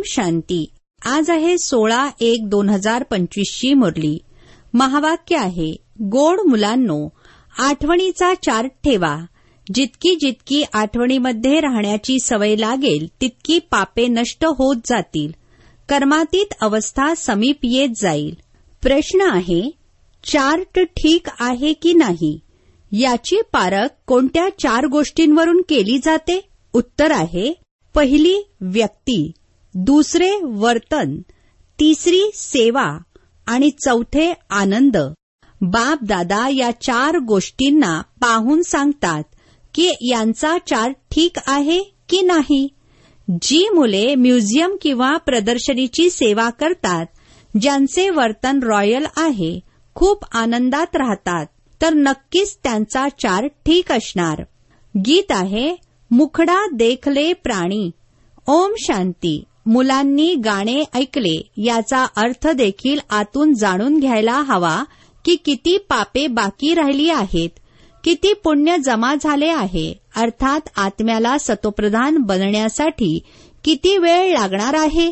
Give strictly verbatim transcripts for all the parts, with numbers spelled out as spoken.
शांती. आज आहे सोळा एक दोन हजार पंचवीस ची मुरली. महावाक्य आहे, गोड मुलांनो, आठवणीचा चार्ट ठेवा. जितकी जितकी आठवणीमध्ये राहण्याची सवय लागेल तितकी पापे नष्ट होत जातील. कर्मातीत अवस्था समीप येत जाईल. प्रश्न आहे, चार्ट ठीक आहे की नाही याची पारख कोणत्या चार गोष्टींवरून केली जाते? उत्तर आहे, पहिली व्यक्ती, दुसरे वर्तन, तिसरी सेवा आणि चौथे आनंद. बाप दादा या चार गोष्टींना पाहून सांगतात की यांचा चार्ट ठीक आहे की नाही. जी मुले म्युझियम किंवा प्रदर्शनीची सेवा करतात, ज्यांचे वर्तन रॉयल आहे, खूप आनंदात राहतात, तर नक्कीच त्यांचा चार्ट ठीक असणार. गीत आहे, मुखडा देखले प्राणी. ओम शांती. मुलांनी गाणे ऐकले याचा अर्थ देखील आतून जाणून घ्यायला हवा की किती पापे बाकी राहिली आहेत, किती पुण्य जमा झाले आहे, अर्थात आत्म्याला सतोप्रधान बनण्यासाठी किती वेळ लागणार आहे.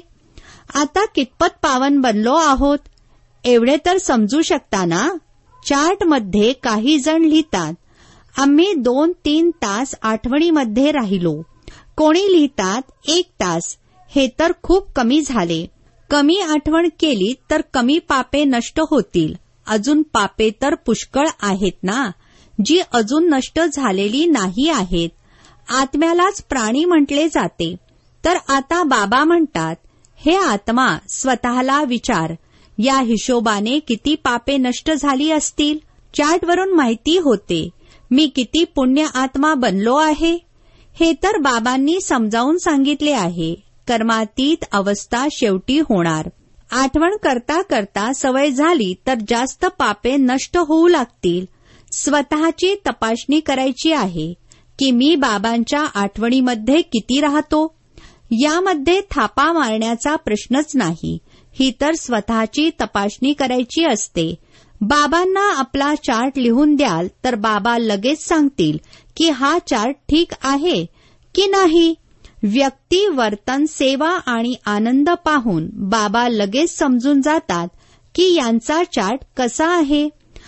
आता कितपत पावन बनलो आहोत एवढे तर समजू शकता ना. चार्टमध्ये काही जण लिहितात, आम्ही दोन तीन तास आठवणीमध्ये राहिलो. कोणी लिहितात एक तास. हे तर खूप कमी झाले. कमी आठवण केली तर कमी पापे नष्ट होतील. अजून पापे तर पुष्कळ आहेत ना, जी अजून नष्ट झालेली नाही आहेत. आत्म्यालाच प्राणी म्हटले जाते. तर आता बाबा म्हणतात, हे आत्मा, स्वतःला विचार, या हिशोबाने किती पापे नष्ट झाली असतील. चार्टवरून माहिती होते मी किती पुण्य आत्मा बनलो आहे. हे तर बाबांनी समजावून सांगितले आहे. कर्मातीत अवस्था शेवटी होणार. आठवण करता करता सवय झाली तर जास्त पापे नष्ट होऊ लागतील. स्वतःची तपासणी करायची आहे की मी बाबांच्या आठवणीमध्ये किती राहतो. यामध्ये थापा मारण्याचा प्रश्नच नाही. ही तर स्वतःची तपासणी करायची असते. बाबांना आपला चार्ट लिहून द्याल तर बाबा लगेच सांगतील की हा चार्ट ठीक आहे की नाही. व्यक्ती, वर्तन, सेवा आणि आनंद पाहून बाबा लगेच समजून जातात की यांचा चार्ट कसा आहे.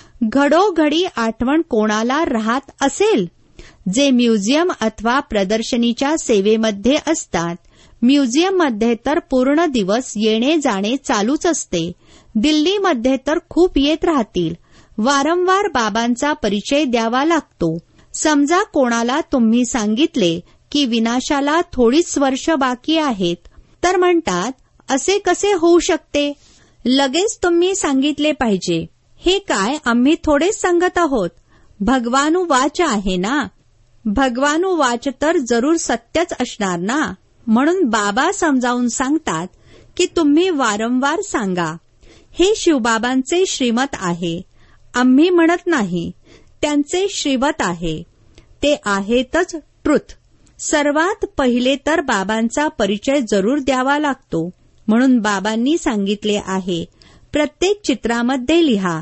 घडोघडी आठवण कोणाला राहत असेल? जे म्युझियम अथवा प्रदर्शनीच्या सेवेमध्ये असतात. म्युझियममध्ये तर पूर्ण दिवस येणे जाणे चालूच असते. दिल्लीमध्ये तर खूप येत राहतील. वारंवार बाबांचा परिचय द्यावा लागतो. समजा कोणाला तुम्ही सांगितले की विनाशाला थोडीच वर्ष बाकी आहेत, तर म्हणतात, असे कसे होऊ शकते? लगेच तुम्ही सांगितले पाहिजे, हे काय आम्ही थोडेच सांगत आहोत, भगवानुवाच आहे ना. भगवानुवाच तर जरूर सत्यच असणार ना. म्हणून बाबा समजावून सांगतात की तुम्ही वारंवार सांगा. हे शिवबाबांचे श्रीमत आहे. आम्ही म्हणत नाही, त्यांचे श्रीमत आहे. ते आहेतच ट्रुथ. सर्वात पहिले तर बाबांचा परिचय जरूर द्यावा लागतो. म्हणून बाबांनी सांगितले आहे, प्रत्येक चित्रामध्ये लिहा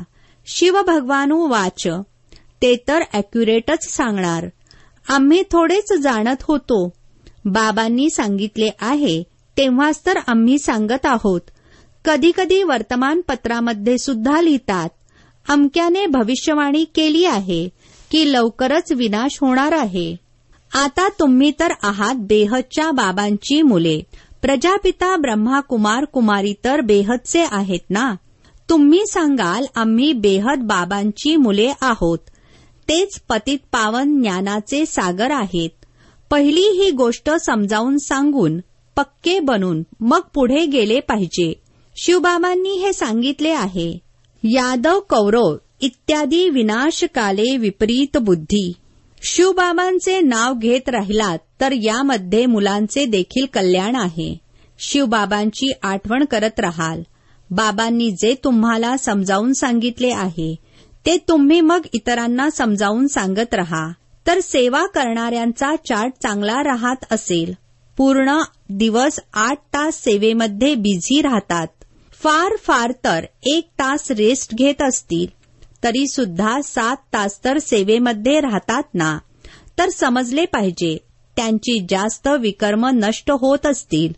शिवभगवानुवाच. ते तर अॅक्युरेटच सांगणार. आम्ही थोडेच जाणत होतो. बाबांनी सांगितले आहे तेव्हाच तर आम्ही सांगत आहोत. कधी कधी वर्तमानपत्रामध्ये सुद्धा लिहितात, अमक्याने भविष्यवाणी केली आहे की लवकरच विनाश होणार आहे. आता तुम्ही तर आहात बेहदच्या बाबांची मुले. प्रजापिता ब्रह्मा कुमार कुमारी तर बेहदचे आहेत ना. तुम्ही सांगाल आम्ही बेहद बाबांची मुले आहोत. तेच पतित पावन ज्ञानाचे सागर आहेत. पहिली ही गोष्ट समजावून सांगून पक्के बनून मग पुढे गेले पाहिजे. शिवबाबांनी हे सांगितले आहे, यादव कौरव इत्यादी विनाशकाले विपरीत बुद्धी. शिवबाबांचे नाव घेत राहिलात तर यामध्ये मुलांचे देखील कल्याण आहे. शिवबाबांची आठवण करत राहाल. बाबांनी जे तुम्हाला समजावून सांगितले आहे ते तुम्ही मग इतरांना समजावून सांगत राहा. तर सेवा करणाऱ्यांचा चार्ट चांगला राहत असेल. पूर्ण दिवस आठ तास सेवेमध्ये बिझी राहतात. फार फार तर एक तास रेस्ट घेत असतील, तरी सुद्धा सात तास तर सेवेमध्ये राहतात ना. तर समजले पाहिजे त्यांची जास्त विकर्म नष्ट होत असतील.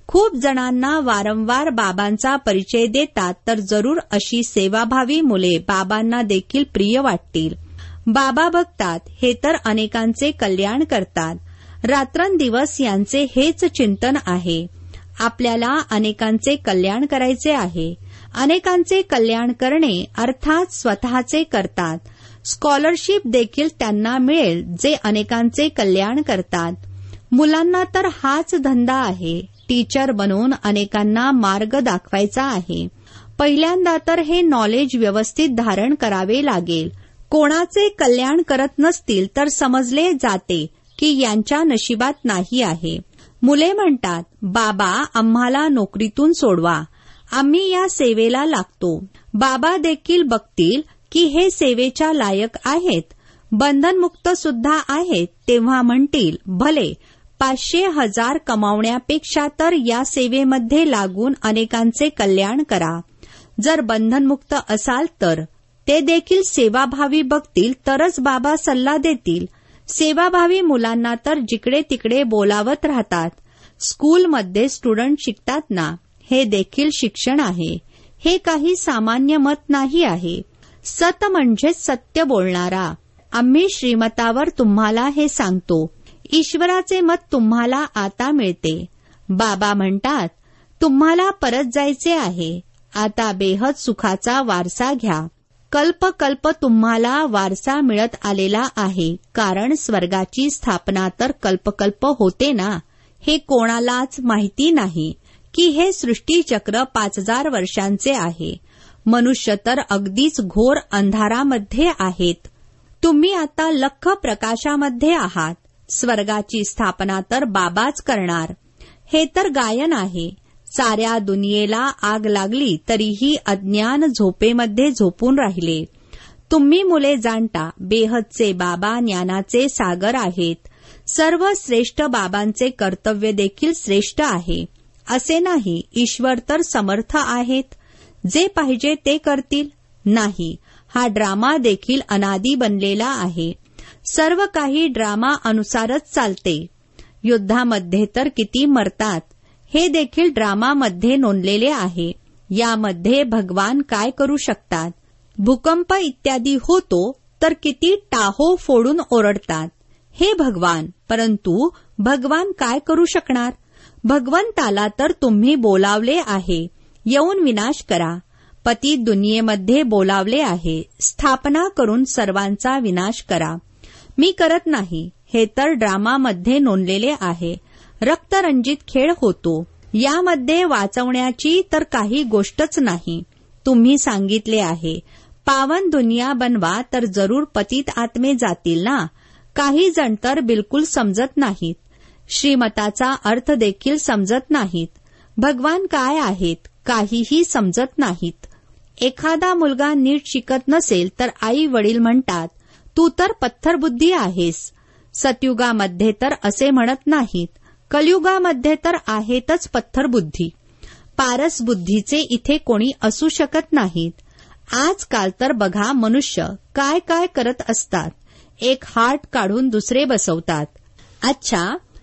खूप जणांना वारंवार बाबांचा परिचय देतात, तर जरूर अशी सेवाभावी मुले बाबांना देखील प्रिय वाटतील. बाबा बघतात, हे तर अनेकांचे कल्याण करतात. रात्रंदिवस यांचे हेच चिंतन आहे. आपल्याला अनेकांचे कल्याण करायचे आहे. अनेकांचे कल्याण करणे अर्थात स्वतःचे करतात. स्कॉलरशिप देखील त्यांना मिळेल जे अनेकांचे कल्याण करतात. मुलांना तर हाच धंदा आहे. टीचर बनवून अनेकांना मार्ग दाखवायचा आहे. पहिल्यांदा तर हे नॉलेज व्यवस्थित धारण करावे लागेल. कोणाचे कल्याण करत नसतील तर समजले जाते की यांच्या नशिबात नाही आहे. मुले म्हणतात, बाबा आम्हाला नोकरीतून सोडवा, आम्ही या सेवेला लागतो. बाबा देखील बघतील की हे सेवेच्या लायक आहेत, बंधनमुक्त सुद्धा आहेत. तेव्हा म्हणतील, भले पाचशे हजार कमावण्यापेक्षा तर या सेवेमध्ये लागून अनेकांचे कल्याण करा. जर बंधनमुक्त असाल तर ते देखील सेवाभावी बघतील, तरच बाबा सल्ला देतील. सेवाभावी मुलांना तर जिकडे तिकडे बोलावत राहतात. स्कूलमध्ये स्टुडंट शिकतात ना, हे देखील शिक्षण आहे. हे काही सामान्य मत नाही आहे. सत म्हणजे सत्य बोलणारा. आम्ही श्रीमतावर तुम्हाला हे सांगतो. ईश्वराचे मत तुम्हाला आता मिळते. बाबा म्हणतात, तुम्हाला परत जायचे आहे. आता बेहद सुखाचा वारसा घ्या. कल्प कल्प तुम्हाला वारसा मिळत आलेला आहे, कारण स्वर्गाची स्थापना तर कल्पकल्प होते ना. हे कोणालाच माहिती नाही की हे सृष्टीचक्र पाच हजार वर्षांचे आहे. मनुष्य तर अगदीच घोर अंधारामध्ये आहेत. तुम्ही आता लख प्रकाशामध्ये आहात. स्वर्गाची स्थापना तर बाबाच करणार. हे तर गायन आहे. साऱ्या दुनियेला आग लागली तरीही अज्ञान झोपेमध्ये झोपून राहिले. तुम्ही मुले जाणता, बेहदचे बाबा ज्ञानाचे सागर आहेत. सर्व श्रेष्ठ बाबांचे कर्तव्य देखील श्रेष्ठ आहे. असे नाही ईश्वर तर समर्थ आहेत, जे पाहिजे ते करतील. नाही, हा ड्रामा देखील अनादी बनलेला आहे. सर्व काही ड्रामा अनुसारच चालते. युद्धामध्ये तर किती मरतात, हे देखील ड्रामामध्ये नोंदलेले आहे. यामध्ये भगवान काय करू शकतात? भूकंप इत्यादी होतो तर किती टाहो फोडून ओरडतात, हे भगवान. परंतु भगवान काय करू शकणार? भगवंताला तर तुम्ही बोलावले आहे, येऊन विनाश करा. पती दुनियेमध्ये बोलावले आहे, स्थापना करून सर्वांचा विनाश करा. मी करत नाही, हे तर ड्रामामध्ये नोंदलेले आहे. रक्तरंजित खेळ होतो. यामध्ये वाचवण्याची तर काही गोष्टच नाही. तुम्ही सांगितले आहे, पावन दुनिया बनवा, तर जरूर पतित आत्मे जातील ना. काही जण तर बिलकुल समजत नाहीत. श्रीमताचा अर्थ देखील समजत नाहीत. भगवान काय आहेत काहीही समजत नाहीत. एखादा मुलगा नीट शिकत नसेल तर आई वडील म्हणतात, तू तर पत्थरबुद्धी आहेस. सतयुगामध्ये तर असे म्हणत नाहीत. कलियुगामध्ये तर आहेतच पत्थरबुद्धी. पारस बुद्धीचे इथे कोणी असू शकत नाहीत. आजकाल तर बघा मनुष्य काय काय करत असतात. एक हार्ट काढून दुसरे बसवतात. अच्छा,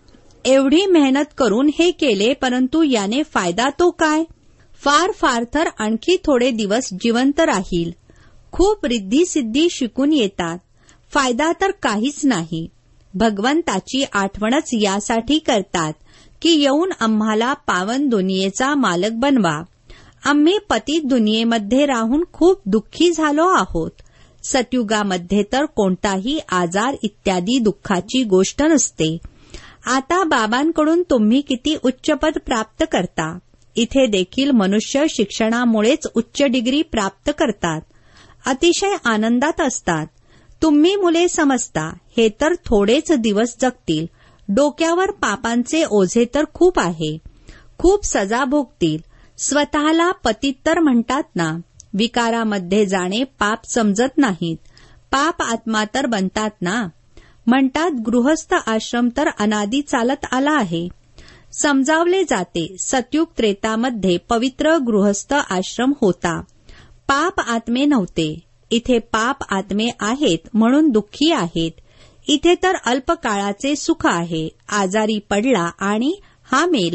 एवढी मेहनत करून हे केले, परंतु याने फायदा तो काय? फार फार तर आणखी थोडे दिवस जिवंत राहील. खूप रिद्धी सिद्धी शिकून येतात. फायदा तर काहीच नाही. भगवंताची आठवणच यासाठी करतात की येऊन आम्हाला पावन दुनियेचा मालक बनवा. आम्ही पतित दुनियेमध्ये राहून खूप दुःखी झालो आहोत. सतयुगामध्ये तर कोणताही आजार इत्यादी दुःखाची गोष्ट नसते. आता बाबांकडून तुम्ही किती उच्च पद प्राप्त करता. इथे देखील मनुष्य शिक्षणामुळेच उच्च डिग्री प्राप्त करतात. अतिशय आनंदात असतात. तुम्ही मुले समजता, हे तर थोडेच दिवस जगतील. डोक्यावर पापांचे ओझे तर खूप आहे. खूप सजा भोगतील. स्वतःला पतित तर म्हणतात ना. विकारामध्ये जाणे पाप समजत नाहीत. पाप आत्मा तर बनतात ना. म्हणतात गृहस्थ आश्रम तर अनादी चालत आला आहे. समजावले जाते, सतयुग त्रेतामध्ये पवित्र गृहस्थ आश्रम होता. पाप आत्मे नव्हते. इथे पाप आत्मे आहेत म्हणून दुःखी आहेत. इथे तर अल्पकाळाचे सुख आहे. आजारी पडला आणि हा मेला.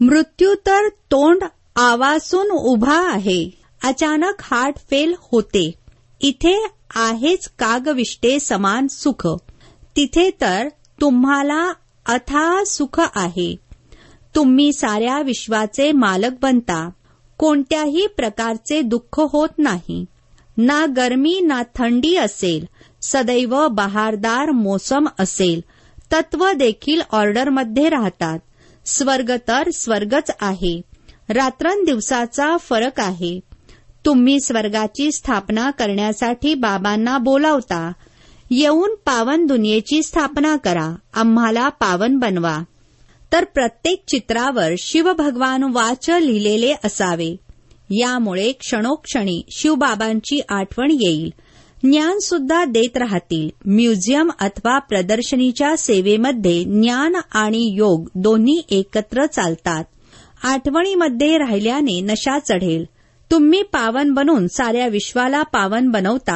मृत्यू तर तोंड आवासून उभा आहे, अचानक हार्ट फेल होते. इथे आहेच कागविष्टे समान सुख, तिथे तर तुम्हाला अथाह सुख आहे. तुम्ही साऱ्या विश्वाचे मालक बनता. कोणत्याही प्रकारचे दुःख होत नाही. ना गरमी ना थंडी असेल, सदैव बहारदार मोसम असेल. तत्व देखील ऑर्डरमध्ये राहतात. स्वर्ग तर स्वर्गच आहे. रात्रंदिवसाचा फरक आहे. तुम्ही स्वर्गाची स्थापना करण्यासाठी बाबांना बोलावता. येऊन पावन दुनियेची स्थापना करा, आम्हाला पावन बनवा. तर प्रत्येक चित्रावर शिवभगवान वाच लिहिलेले असावे. यामुळे क्षणोक्षणी शिवबाबांची आठवण येईल. ज्ञान सुद्धा देत राहतील. म्युझियम अथवा प्रदर्शनीच्या सेवेमध्ये ज्ञान आणि योग दोन्ही एकत्र चालतात. आठवणीमध्ये राहिल्याने नशा चढेल. तुम्ही पावन बनून साऱ्या विश्वाला पावन बनवता.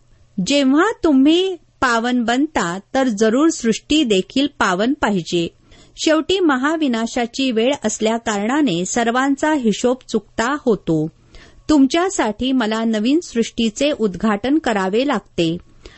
जेव्हा तुम्ही पावन बनता तर जरूर सृष्टी देखील पावन पाहिजे. शेवटी महाविनाशाची वेळ असल्याकारणाने सर्वांचा हिशोब चुकता होतो. तुमच्यासाठी मला नवीन सृष्टीचे उद्घाटन करावे लागते.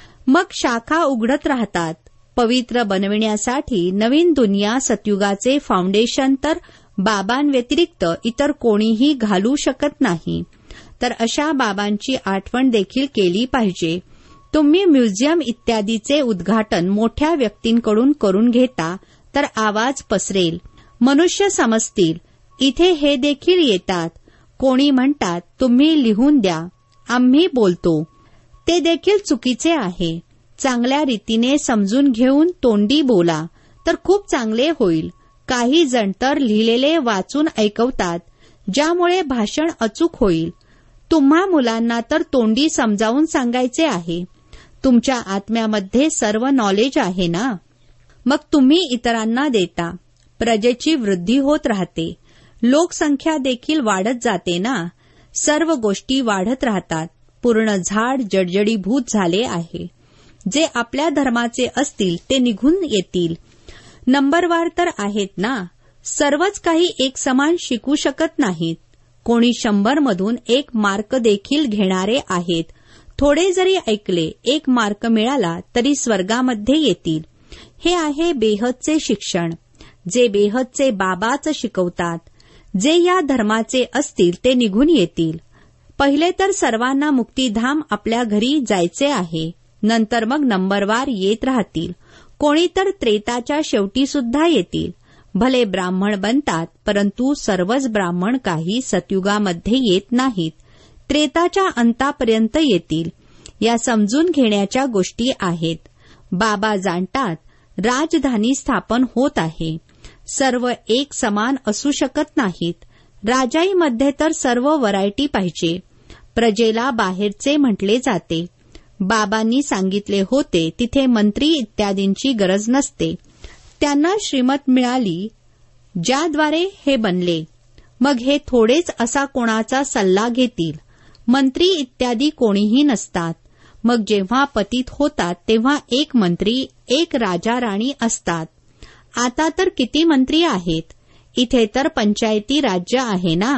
मग शाखा उघडत राहतात. पवित्र बनविण्यासाठी नवीन दुनिया सतयुगाचे फाउंडेशन तर बाबांव्यतिरिक्त इतर कोणीही घालू शकत नाही. तर अशा बाबांची आठवण देखील केली पाहिजे. तुम्ही म्युझियम इत्यादीचे उद्घाटन मोठ्या व्यक्तींकडून करून घेता तर आवाज पसरेल. मनुष्य समजतील. इथे हे देखील येतात. कोणी म्हणतात तुम्ही लिहून द्या, आम्ही बोलतो. ते देखील चुकीचे आहे. चांगल्या रीतीने समजून घेऊन तोंडी बोला तर खूप चांगले होईल. काही जण तर लिहिलेले वाचून ऐकवतात, ज्यामुळे भाषण अचूक होईल. तुम्हा मुलांना तर तोंडी समजावून सांगायचे आहे. तुमच्या आत्म्यामध्ये सर्व नॉलेज आहे ना, मग तुम्ही इतरांना देता. प्रजेची वृद्धी होत राहते. लोकसंख्या देखील वाढत जाते ना. सर्व गोष्टी वाढत राहतात. पूर्ण झाड जडजडीभूत झाले आहे. जे आपल्या धर्माचे असतील ते निघून येतील. नंबरवार तर आहेत ना. सर्वच काही एक समान शिकू शकत नाहीत. कोणी शंभर मधून एक मार्क देखील घेणारे आहेत. थोडे जरी ऐकले, एक मार्क मिळाला तरी स्वर्गामध्ये येतील. हे आहे बेहदचे शिक्षण, जे बेहदचे बाबाच शिकवतात. जे या धर्माचे असतील ते निघून येतील. पहिले तर सर्वांना मुक्तिधाम आपल्या घरी जायचे आहे. नंतर मग नंबरवार येत राहतील. कोणी तर त्रेताच्या शेवटी सुद्धा येतील. भले ब्राह्मण बनतात, परंतु सर्वच ब्राह्मण काही सतयुगामध्ये येत नाहीत. त्रेताच्या अंतापर्यंत येतील. या समजून घेण्याच्या गोष्टी आहेत. बाबा जाणतात राजधानी स्थापन होत आहे. सर्व एक समान असू शकत नाहीत. राजाईमध्ये तर सर्व व्हरायटी पाहिजे. प्रजेला बाहेरचे म्हटले जाते. बाबांनी सांगितले होते तिथे मंत्री इत्यादींची गरज नसते. त्यांना श्रीमत मिळाली ज्याद्वारे हे बनले. मग हे थोडेच असा कोणाचा सल्ला घेतील. मंत्री इत्यादी कोणीही नसतात. मग जेव्हा पतित होतात तेव्हा एक मंत्री, एक राजा राणी असतात. आता तर किती मंत्री आहेत. इथे तर पंचायती राज्य आहे ना.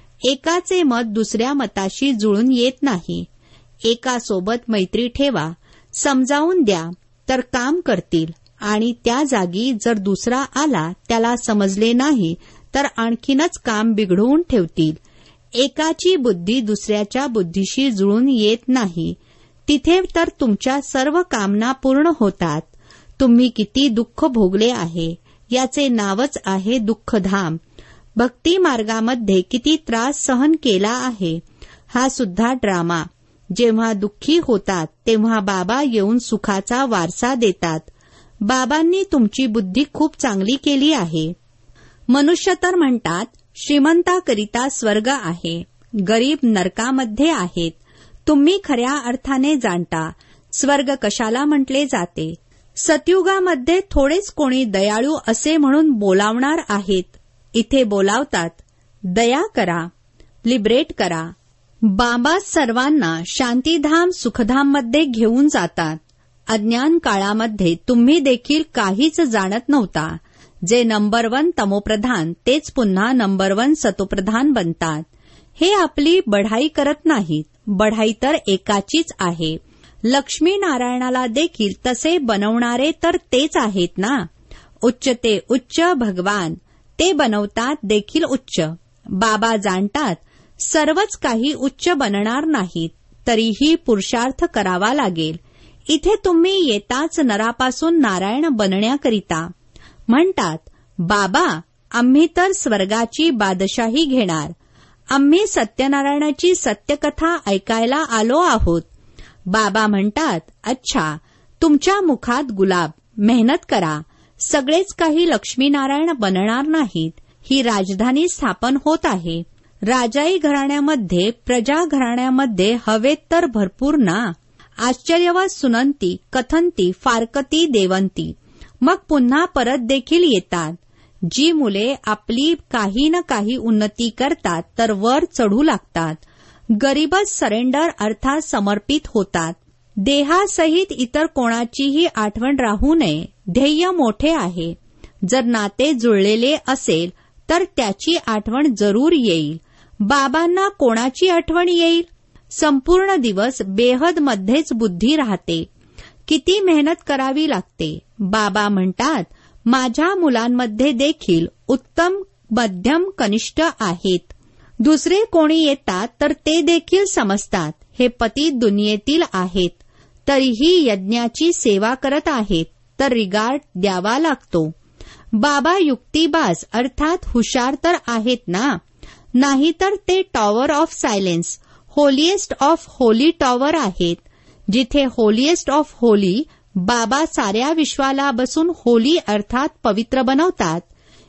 एकाचे मत दुसऱ्या मताशी जुळून येत नाही. एकासोबत मैत्री ठेवा, समजावून द्या तर काम करतील. आणि त्या जागी जर दुसरा आला, त्याला समजले नाही तर आणखीनच काम बिघडवून ठेवतील. एकाची बुद्धी दुसऱ्याच्या बुद्धीशी जुळून येत नाही. तिथे तर तुमच्या सर्व कामना पूर्ण होतात. तुम्ही किती दुःख भोगले आहे, याचे नावच आहे दुःखधाम. भक्ती मार्गामध्ये किती त्रास सहन केला आहे, हा सुद्धा ड्रामा. जेव्हा दुःखी होतात तेव्हा बाबा येऊन सुखाचा वारसा देतात. बाबांनी तुमची बुद्धी खूप चांगली केली आहे. मनुष्य तर म्हणतात श्रीमंताकरिता स्वर्ग आहे, गरीब नरकामध्ये आहेत. तुम्ही खऱ्या अर्थाने जाणता स्वर्ग कशाला म्हटले जाते. सतयुगामध्ये थोडेच कोणी दयाळू असे म्हणून बोलावणार आहेत. इथे बोलावतात दया करा, लिबरेट करा. बाबा सर्वांना शांतीधाम सुखधाममध्ये घेऊन जातात. अज्ञान काळामध्ये तुम्ही देखील काहीच जाणत नव्हता. जे नंबर वन तमोप्रधान तेच पुन्हा नंबर वन सतोप्रधान बनतात. हे आपली बढाई करत नाहीत, बढाई तर एकाचीच आहे. लक्ष्मी नारायणाला देखील तसे बनवणारे तर तेच आहेत ना. उच्च ते उच्च भगवान, ते बनवतात देखील उच्च. बाबा जाणतात सर्वच काही उच्च बनणार नाहीत, तरीही पुरुषार्थ करावा लागेल. इथे तुम्ही येताच नरापासून नारायण बनण्याकरिता. म्हणतात बाबा आम्ही तर स्वर्गाची बादशाही घेणार, आम्ही सत्यनारायणाची सत्यकथा ऐकायला आलो आहोत. बाबा म्हणतात अच्छा, तुमच्या मुखात गुलाब, मेहनत करा. सगळेच काही लक्ष्मीनारायण बनणार नाहीत. ही राजधानी स्थापन होत आहे. राजाई घराण्यामध्ये, प्रजा घराण्यामध्ये हवेत तर भरपूर ना. आश्चर्यवत सुनंती, कथंती, फारकती, देवंती. मग पुन्हा परत देखील येतात. जी मुले आपली काही न काही उन्नती करतात तर वर चढू लागतात. गरीबच सरेंडर अर्थात समर्पित होतात. देहासहित इतर कोणाचीही आठवण राहू नये. ध्येय मोठे आहे. जर नाते जुळलेले असेल तर त्याची आठवण जरूर येईल. बाबांना कोणाची आठवण येईल? संपूर्ण दिवस बेहद मध्येच बुद्धी राहते. किती मेहनत करावी लागते. बाबा म्हणतात माझ्या मुलांमध्ये देखील उत्तम, मध्यम, कनिष्ठ आहेत. दुसरे कोणी येतात तर ते देखील समजतात हे पती दुनियेतील आहेत, तरीही यज्ञाची सेवा करत आहेत, तर रिगार्ड द्यावा लागतो. बाबा युक्तिबाज अर्थात हुशार तर आहेत ना. नाहीतर ते tower of silence, holiest of holy tower आहेत. जिथे होलिएस्ट ऑफ होली बाबा साऱ्या विश्वाला बसून होली अर्थात पवित्र बनवतात.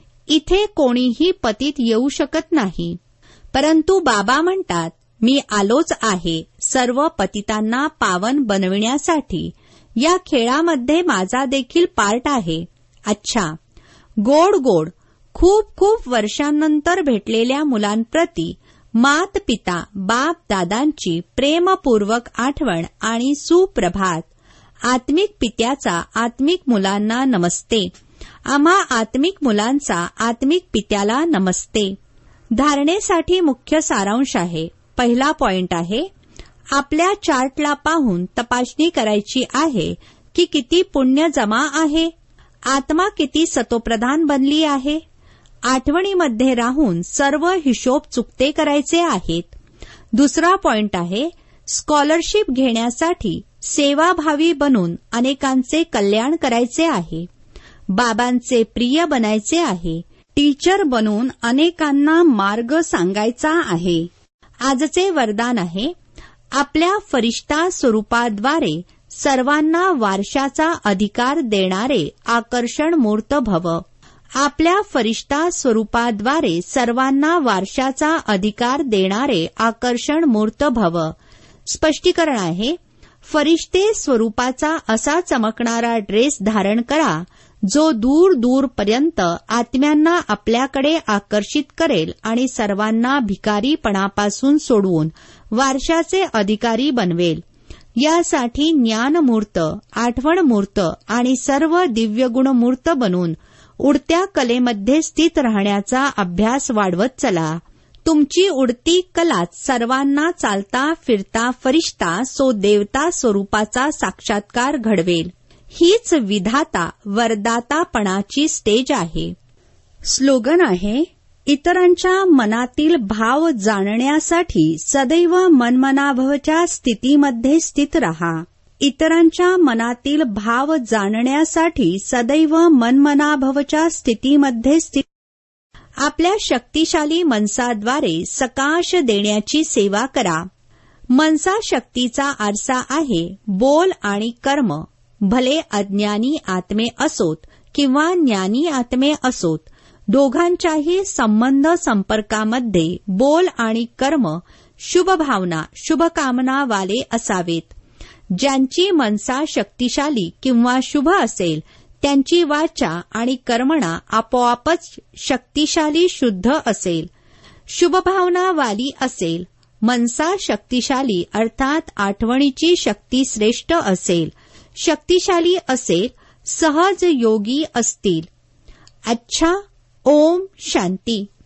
इथे कोणीही पतित येऊ शकत नाही. परंतु बाबा म्हणतात मी आलोच आहे सर्व पतितांना पावन बनविण्यासाठी. या खेळामध्ये माझा देखील पार्ट आहे. अच्छा, गोड गोड खूप खूप वर्षांनंतर भेटलेल्या मुलांप्रती मात पिता बाप दादांची प्रेमपूर्वक आठवण आणि सुप्रभात. आत्मिक पित्याचा आत्मिक मुलांना नमस्ते. आम्हा आत्मिक मुलांचा आत्मिक पित्याला नमस्ते. धारणेसाठी मुख्य सारांश आहे. पहिला पॉइंट आहे, आपल्या चार्टला पाहून तपासणी करायची आहे की किती पुण्य जमा आहे. आत्मा किती सतोप्रधान बनली आहे. आठवणीमध्ये राहून सर्व हिशोब चुकते करायचे आहेत. दुसरा पॉइंट आहे, स्कॉलरशिप घेण्यासाठी सेवाभावी बनून अनेकांचे कल्याण करायचे आहे. बाबांचे प्रिय बनायचे आहे. टीचर बनून अनेकांना मार्ग सांगायचा आहे. आजचे वरदान आहे, आपल्या फरिश्ता स्वरूपाद्वारे सर्वांना वारशाचा अधिकार देणारे आकर्षण मूर्त भव. आपल्या फरिश्ता स्वरूपाद्वारे सर्वांना वारशाचा अधिकार देणारे आकर्षण मूर्त भव. स्पष्टीकरण आहे, फरिश्ते स्वरूपाचा असा चमकणारा ड्रेस धारण करा जो दूर दूरपर्यंत आत्म्यांना आपल्याकडे आकर्षित करेल आणि सर्वांना भिकारीपणापासून सोडवून वारशाचे अधिकारी बनवेल. यासाठी ज्ञानमूर्त, आठवणमूर्त आणि सर्व दिव्यगुणमूर्त बनून उडत्या कलेमध्ये स्थित राहण्याचा अभ्यास वाढवत चला. तुमची उडती कलाच सर्वांना चालता फिरता फरिश्ता सो देवता स्वरूपाचा साक्षात्कार घडवेल. हीच विधाता वरदातापणाची स्टेज आहे. स्लोगन आहे, इतरांच्या मनातील भाव जाणण्यासाठी सदैव मनमनाभवच्या स्थितीमध्ये स्थित रहा. इतरांच्या मनातील भाव जाणण्यासाठी सदैव मनमनाभवच्या स्थितीमध्ये स्थित. आपल्या शक्तिशाली मनसाद्वारे सकाश देण्याची सेवा करा. मनसा शक्तीचा आरसा आहे. बोल आणि कर्म, भले अज्ञानी आत्मे असोत किंवा ज्ञानी आत्मे असोत, दोघांच्याही संबंध संपर्कामध्ये बोल आणि कर्म शुभ भावना, शुभकामना वाले असावेत. ज्यांची मनसा शक्तिशाली किंवा शुभ असेल त्यांची वाचा आणि कर्मणा आपोआपच शक्तिशाली शुद्ध असेल. शुभभावना वाली असेल. मनसा शक्तिशाली अर्थात आठवणीची शक्ती श्रेष्ठ असेल. शक्तिशाली असेल, सहज योगी असतील. अच्छा. ओम शांती.